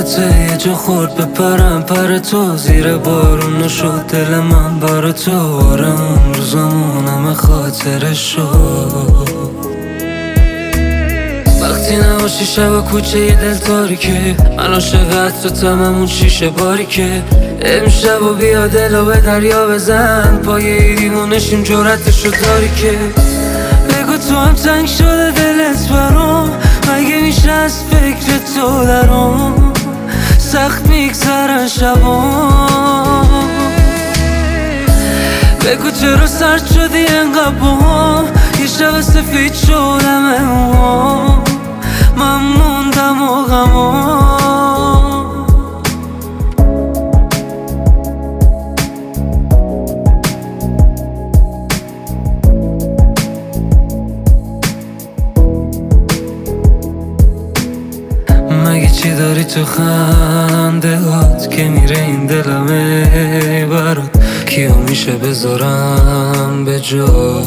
یادته یه جا خورد بپرم پر تو، زیر بارون شد دل من بر تو. آره اون روزامون همه خاطره شد. وقتی نباشی شب کوچه یه دل تاریکه، من عاشقت تو تممون شیشه باریکه. امشب و بیا دلو به دریا بزن، پای دیوونشیم جرأتشو داری که. بگو تو هم تنگ شده دلت برام، مگه میشه از فکر تو درام سخت میگذرن شبام. بگو چرا سرد شدی انقدر باهم، یه شب سفید شدم امام، من موندم و غمام. مگه چی داری تو خنده هات که میره این دلمه برات؟ کیو میشه بذارم به جا؟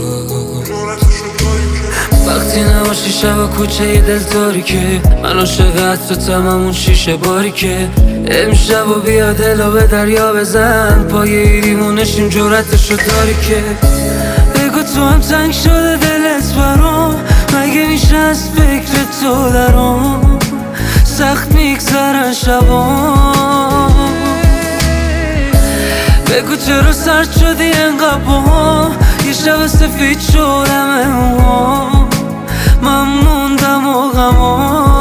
وقتی نباشی شب کوچه یه دل تاریکه، من عاشقت تو تممون شیشه باریکه. امشب و بیا دلو به دریا بزن، پای دیوونشیم جرأتشو داری که. بگو تو هم تنگ شده دلت برام، مگه میشه از فکر تو درام سخت میگذرن شبام. بگو چرا سرد شدی انقدر باهم، یه شب سفید شدم امام، من موندم و غمام.